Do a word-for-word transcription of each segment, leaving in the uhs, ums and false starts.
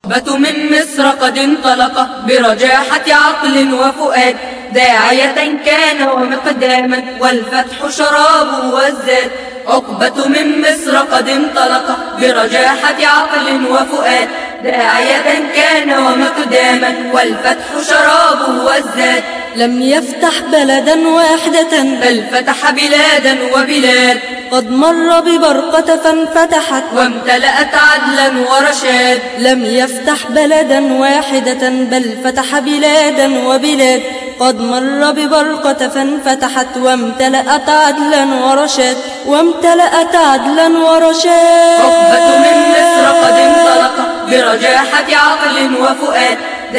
عقبة من مصر قد انطلق برجاحة عقل وفؤاد، داعية كان ومقداما والفتح شرابه والزاد. عقبة من مصر قد انطلق برجاحة عقل وفؤاد، داعية كان ومقداما والفتح شرابه والزاد. لم يفتح بلدا واحدة بل فتح بلادا وبلاد، قد مر ببرقة فانفتحت وامتلأت عدلا ورشاد. لم يفتح بلدا واحدة بل فتح بلادا وبلاد، قد مر ببرقة فانفتحت وامتلأت عدلا ورشاد وامتلأت عدلا ورشاد. عقبة من مصر قد انطلق برجاحة عقل وفؤاد،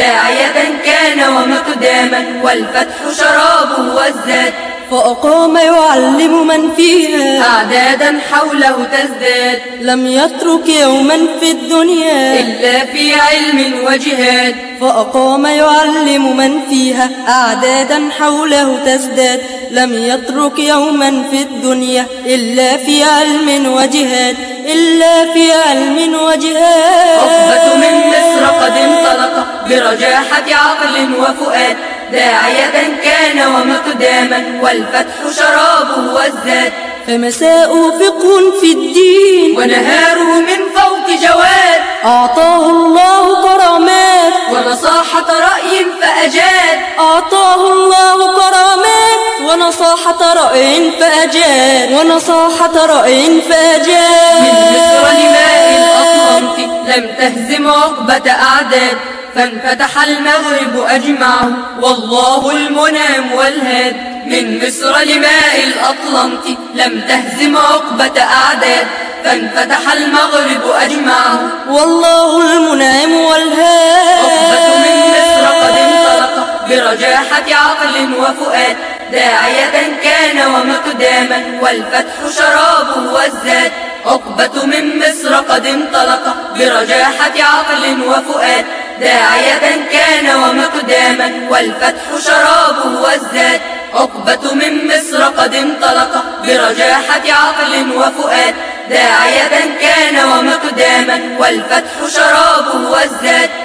داعية كان ومقداما والفتح شرابه والزاد. فأقام يعلم من فيها أعدادا حوله تزداد، لم يترك يوما في الدنيا إلا في علم وجهاد. فأقام يعلم من فيها أعدادا حوله تزداد، لم يترك يوما في الدنيا إلا في علم وجهاد إلا في علم وجهاد. عقبة من مصر قد انطلق برجاحة عقل وفؤاد، داعية كان ومقداما والفتح شرابه والزاد. فمساء فقه في الدين ونهاره من فوق جواد، أعطاه الله كرامات ونصاحة رأي فأجاد. أعطاه الله كرامات ونصاحة رأي فأجاد ونصاحة رأي فأجاد. من مصر لماء الأطلنط لم تهزم عقبة أعداد، فانفتح المغرب أجمعه والله المنام والهاد. من مصر لماء الأطلنط لم تهزم عقبة أعداد، فانفتح المغرب أجمعه والله المنام والهاد. عقبة من مصر قد انطلق برجاحة عقل وفؤاد، داعية كان ومقداما والفتح شرابه والزاد. عقبة من مصر قد انطلق برجاحة عقل وفؤاد، داعية كان ومقداما والفتح شرابه والزاد. عقبة من مصر قد انطلق برجاحة عقل وفؤاد، داعية كان ومقداما والفتح شرابه والزاد.